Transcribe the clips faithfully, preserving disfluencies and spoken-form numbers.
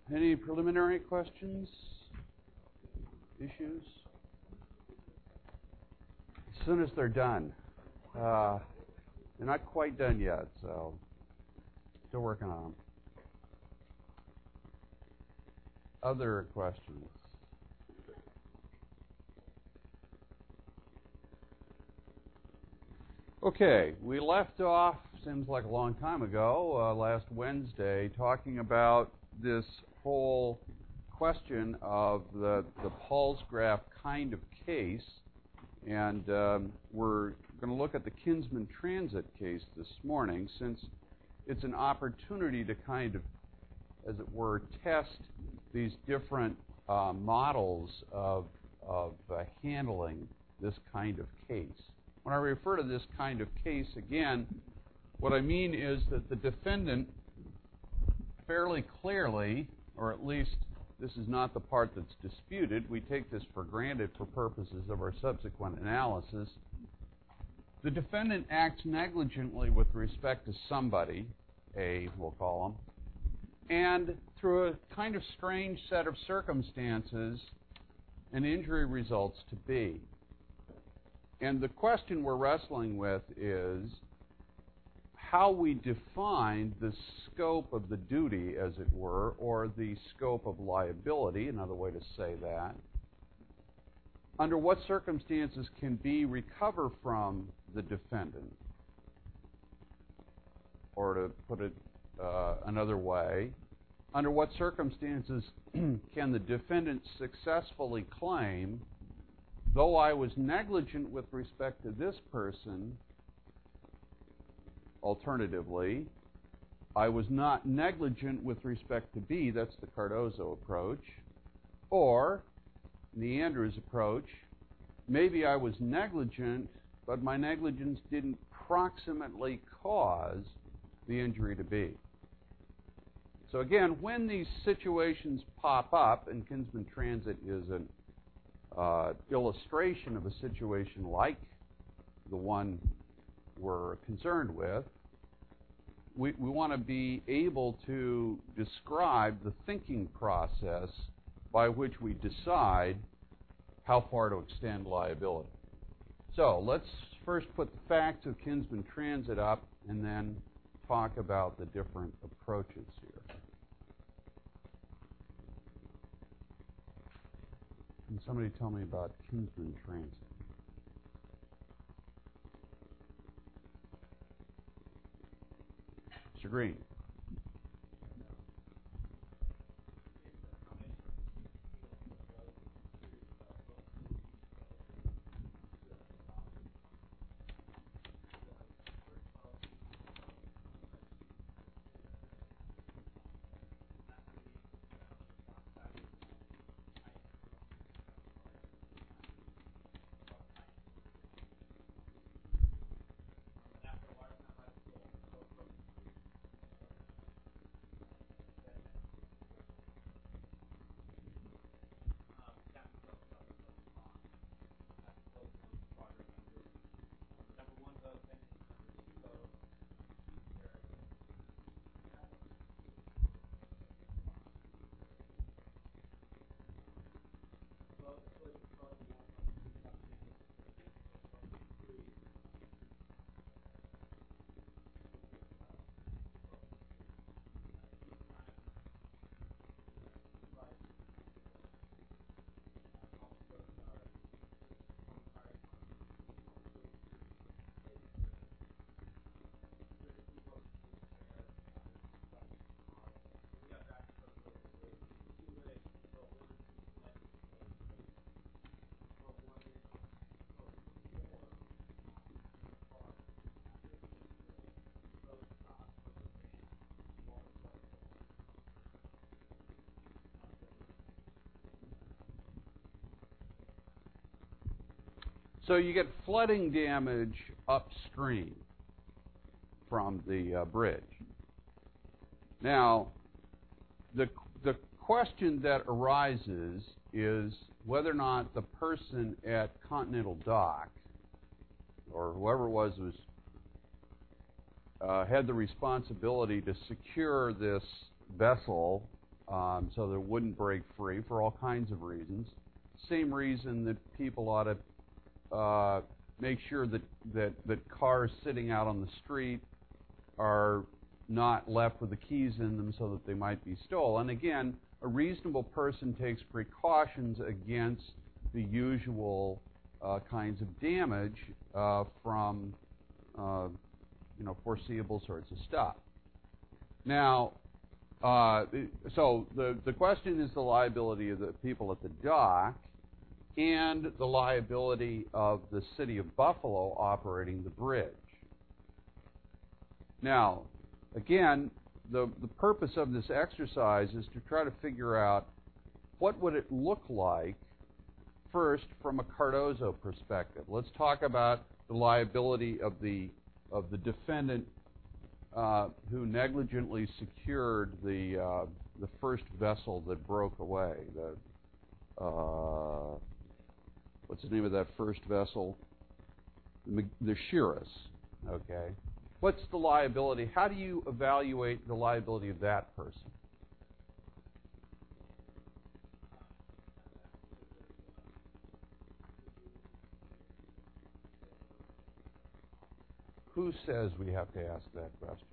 Any preliminary questions, issues? As soon as they're done. Uh, they're not quite done yet, so still working on them. Other questions? Okay, we left off, seems like a long time ago, uh, last Wednesday, talking about this whole question of the, the Paul's-Graph kind of case, and um, we're going to look at the Kinsman Transit case this morning, since it's an opportunity to kind of, as it were, test these different uh, models of, of uh, handling this kind of case. When I refer to this kind of case, again, what I mean is that the defendant fairly clearly, or at least this is not the part that's disputed, we take this for granted for purposes of our subsequent analysis, the defendant acts negligently with respect to somebody, A, we'll call him, and through a kind of strange set of circumstances, an injury results to B. And the question we're wrestling with is how we define the scope of the duty, as it were, or the scope of liability, another way to say that. Under what circumstances can B recover from the defendant? Or to put it uh, another way, under what circumstances can the defendant successfully claim, though I was negligent with respect to this person, alternatively, I was not negligent with respect to B, that's the Cardozo approach, or the Andrews approach, maybe I was negligent, but my negligence didn't proximately cause the injury to B. So again, when these situations pop up, and Kinsman Transit is an uh, illustration of a situation like the one we're concerned with, we, we want to be able to describe the thinking process by which we decide how far to extend liability. So let's first put the facts of Kinsman Transit up and then talk about the different approaches here. Can somebody tell me about Kinsman Transit? Mister Green. So you get flooding damage upstream from the uh, bridge. Now, the, the question that arises is whether or not the person at Continental Dock, or whoever it was, was uh, had the responsibility to secure this vessel um, so that it wouldn't break free for all kinds of reasons. Same reason that people ought to uh, make sure that, that, that cars sitting out on the street are not left with the keys in them so that they might be stolen. Again, a reasonable person takes precautions against the usual uh, kinds of damage uh, from uh, you know, foreseeable sorts of stuff. Now, uh, so the, the question is the liability of the people at the dock and the liability of the city of Buffalo operating the bridge. Now, again, the, the purpose of this exercise is to try to figure out what would it look like first from a Cardozo perspective. Let's talk about the liability of the of the defendant uh, who negligently secured the uh, the first vessel that broke away. The uh, what's the name of that first vessel? The, the Shiras. Okay. What's the liability? How do you evaluate the liability of that person? Who says we have to ask that question?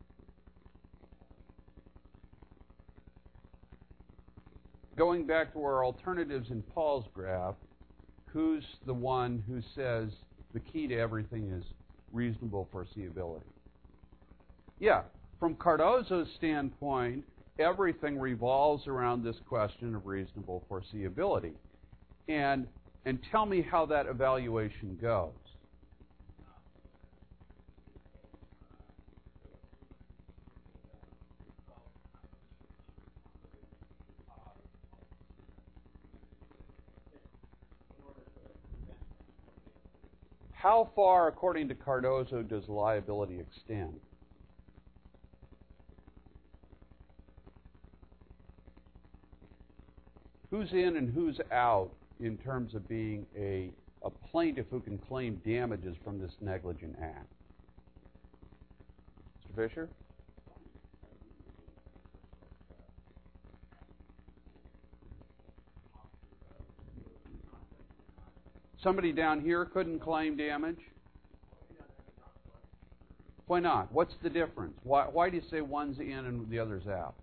Going back to our alternatives in Paul's graph, who's the one who says the key to everything is reasonable foreseeability? Yeah, from Cardozo's standpoint, everything revolves around this question of reasonable foreseeability. And, and tell me how that evaluation goes. How far, according to Cardozo, does liability extend? Who's in and who's out in terms of being a, a plaintiff who can claim damages from this negligent act? Mister Fisher? Somebody down here couldn't claim damage? Why not? What's the difference? Why, why do you say one's in and the other's out?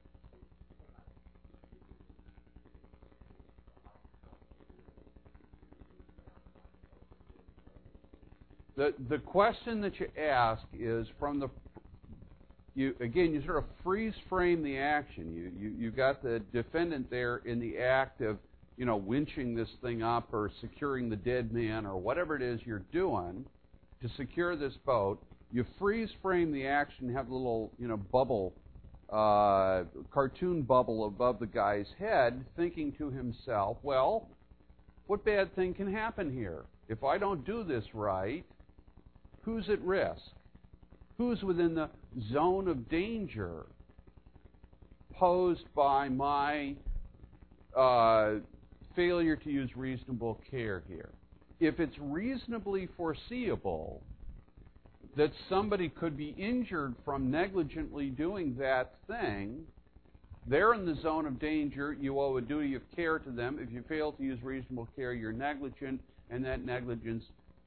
The, the question that you ask is from the, you again, you sort of freeze frame the action. You, you, you've got the defendant there in the act of, you know, winching this thing up or securing the dead man or whatever it is you're doing to secure this boat. You freeze frame the action, have a little, you know, bubble, uh, cartoon bubble above the guy's head, thinking to himself, well, what bad thing can happen here? If I don't do this right, who's at risk? Who's within the zone of danger posed by my uh, failure to use reasonable care here? If it's reasonably foreseeable that somebody could be injured from negligently doing that thing, they're in the zone of danger. You owe a duty of care to them. If you fail to use reasonable care, you're negligent, and that negligence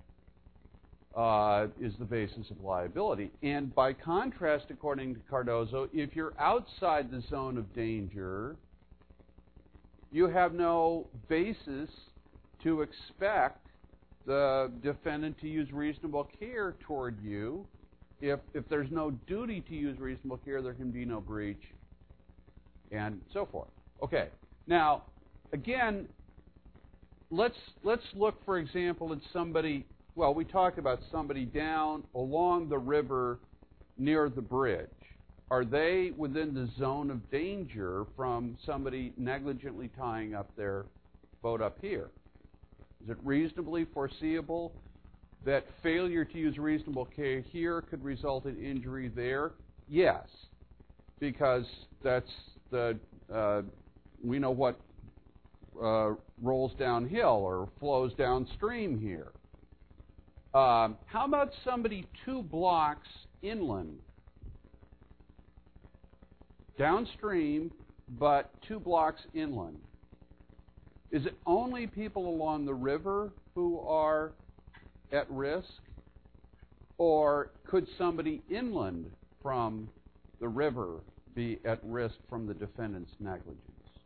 uh, is the basis of liability. And by contrast, according to Cardozo, if you're outside the zone of danger, you have no basis to expect the defendant to use reasonable care toward you. If, if there's no duty to use reasonable care, there can be no breach, and so forth. Okay, now, again, let's, let's look, for example, at somebody, well, we talked about somebody down along the river near the bridge. Are they within the zone of danger from somebody negligently tying up their boat up here? Is it reasonably foreseeable that failure to use reasonable care here could result in injury there? Yes, because that's the uh, we know what uh, rolls downhill or flows downstream here. Um, how about somebody two blocks inland? Downstream, but two blocks inland. Is it only people along the river who are at risk? Or could somebody inland from the river be at risk from the defendant's negligence?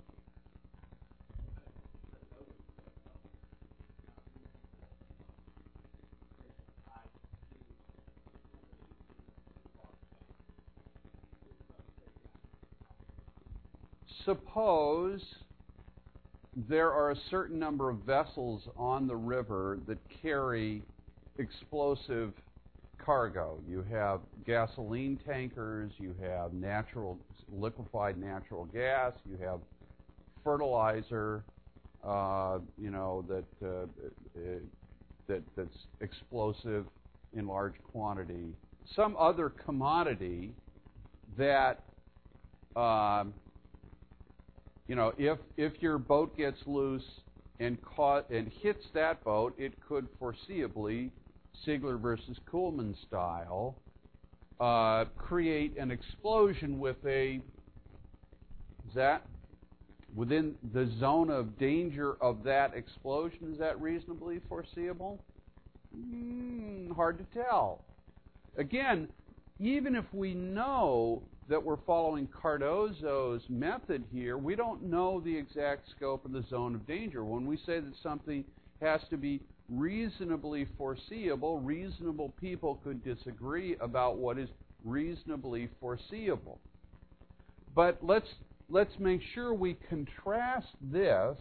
Suppose there are a certain number of vessels on the river that carry explosive cargo. You have gasoline tankers, you have natural, liquefied natural gas, you have fertilizer, uh, you know, that, uh, that that's explosive in large quantity. Some other commodity that um, You know, if if your boat gets loose and caught and hits that boat, it could foreseeably, Siegler versus Kuhlman style, uh, create an explosion with a. Is that within the zone of danger of that explosion? Is that reasonably foreseeable? Mm, hard to tell. Again, even if we know that we're following Cardozo's method here, we don't know the exact scope of the zone of danger. When we say that something has to be reasonably foreseeable, reasonable people could disagree about what is reasonably foreseeable. But let's let's make sure we contrast this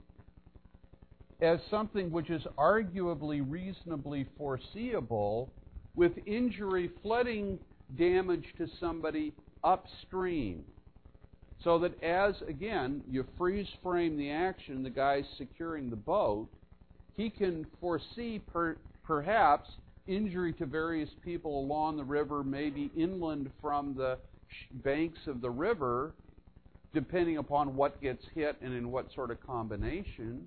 as something which is arguably reasonably foreseeable with injury, flooding damage to somebody upstream. So that as, again, you freeze frame the action, the guy's securing the boat, he can foresee per, perhaps injury to various people along the river, maybe inland from the banks of the river, depending upon what gets hit and in what sort of combination.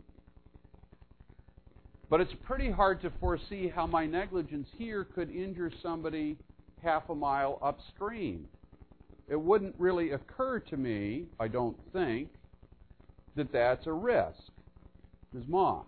But it's pretty hard to foresee how my negligence here could injure somebody half a mile upstream. It wouldn't really occur to me, I don't think, that that's a risk. Miz Ma?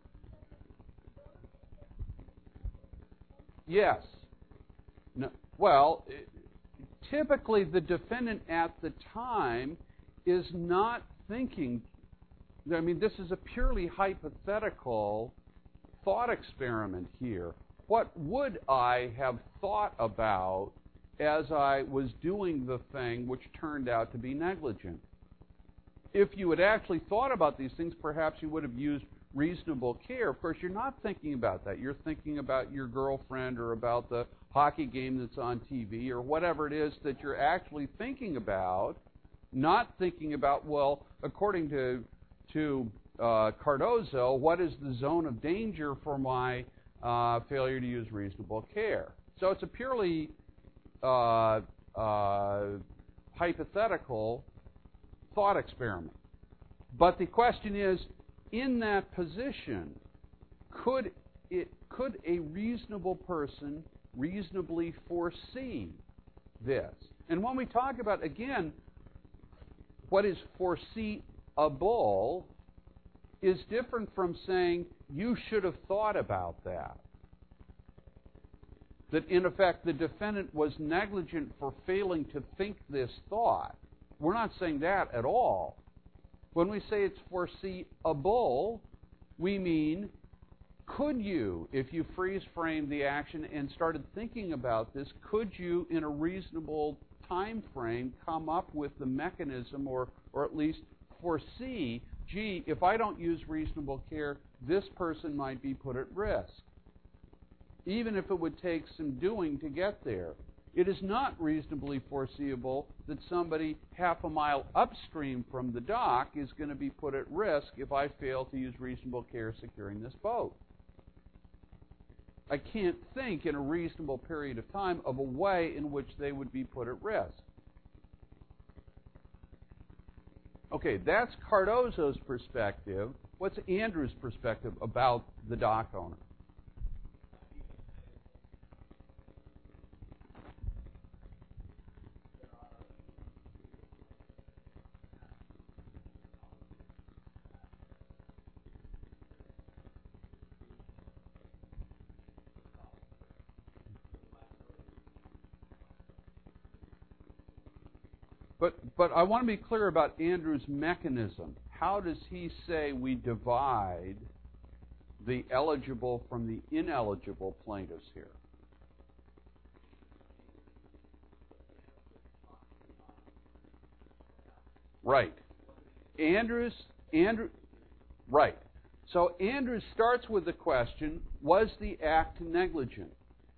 Yes. No, well, it, typically the defendant at the time is not thinking, I mean, this is a purely hypothetical thought experiment here. What would I have thought about as I was doing the thing which turned out to be negligent? If you had actually thought about these things, perhaps you would have used reasonable care. Of course, you're not thinking about that. You're thinking about your girlfriend or about the hockey game that's on T V or whatever it is that you're actually thinking about, not thinking about, well, according to, to uh, Cardozo, what is the zone of danger for my uh, failure to use reasonable care? So it's a purely Uh, uh, hypothetical thought experiment. But the question is, in that position, could it could a reasonable person reasonably foresee this? And when we talk about, again, what is foreseeable is different from saying you should have thought about that. That, in effect, the defendant was negligent for failing to think this thought. We're not saying that at all. When we say it's foreseeable, we mean, could you, if you freeze-framed the action and started thinking about this, could you, in a reasonable time frame, come up with the mechanism or, or at least foresee, gee, if I don't use reasonable care, this person might be put at risk, even if it would take some doing to get there. It is not reasonably foreseeable that somebody half a mile upstream from the dock is going to be put at risk if I fail to use reasonable care securing this boat. I can't think in a reasonable period of time of a way in which they would be put at risk. Okay, that's Cardozo's perspective. What's Andrew's perspective about the dock owner? But, but I want to be clear about Andrew's mechanism. How does he say we divide the eligible from the ineligible plaintiffs here? Right. Andrews, Andrew, right. So Andrews starts with the question, was the act negligent?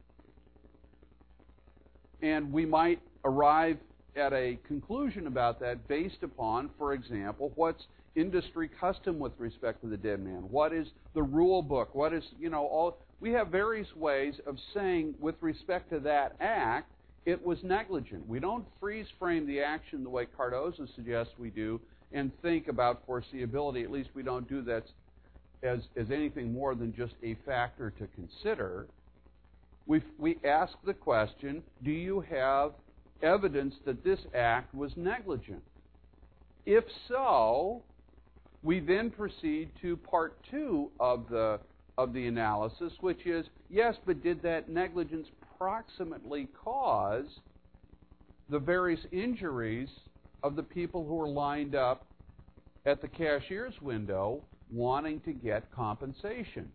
And we might arrive at a conclusion about that based upon, for example, what's industry custom with respect to the dead man? What is the rule book? What is, you know, all, we have various ways of saying with respect to that act, it was negligent. We don't freeze frame the action the way Cardozo suggests we do and think about foreseeability. At least we don't do that as, as anything more than just a factor to consider. We we ask the question, do you have evidence that this act was negligent? If so, we then proceed to part two of the of the analysis, which is, yes, but did that negligence proximately cause the various injuries of the people who were lined up at the cashier's window wanting to get compensation?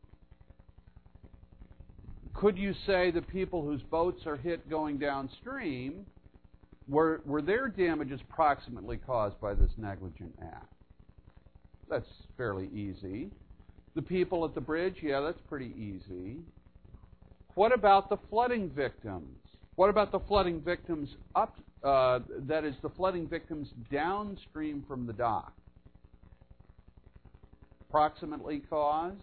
Could you say the people whose boats are hit going downstream, were, were their damages proximately caused by this negligent act? That's fairly easy. The people at the bridge, yeah, that's pretty easy. What about the flooding victims? What about the flooding victims up, uh, that is, the flooding victims downstream from the dock? Proximately caused?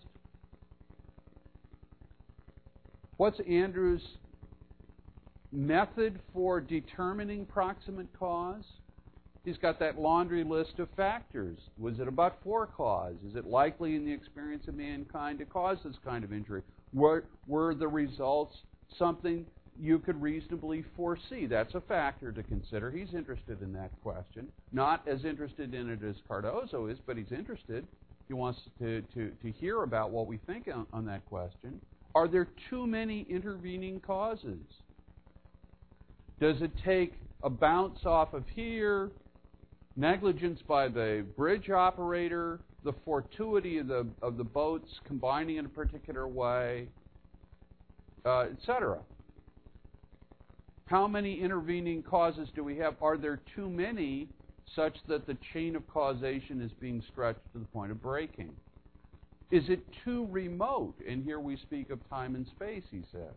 What's Andrew's method for determining proximate cause? He's got that laundry list of factors. Was it a but-for cause? Is it likely in the experience of mankind to cause this kind of injury? Were, were the results something you could reasonably foresee? That's a factor to consider. He's interested in that question. Not as interested in it as Cardozo is, but he's interested. He wants to, to, to hear about what we think on, on that question. Are there too many intervening causes? Does it take a bounce off of here, negligence by the bridge operator, the fortuity of the of the boats combining in a particular way, uh, et cetera? How many intervening causes do we have? Are there too many such that the chain of causation is being stretched to the point of breaking? Is it too remote? And here we speak of time and space, he says.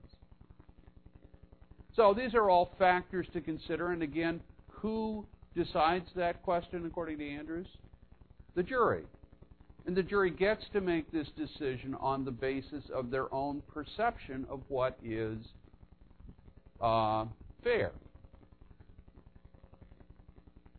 So these are all factors to consider. And again, who decides that question according to Andrews? The jury. And the jury gets to make this decision on the basis of their own perception of what is uh, fair.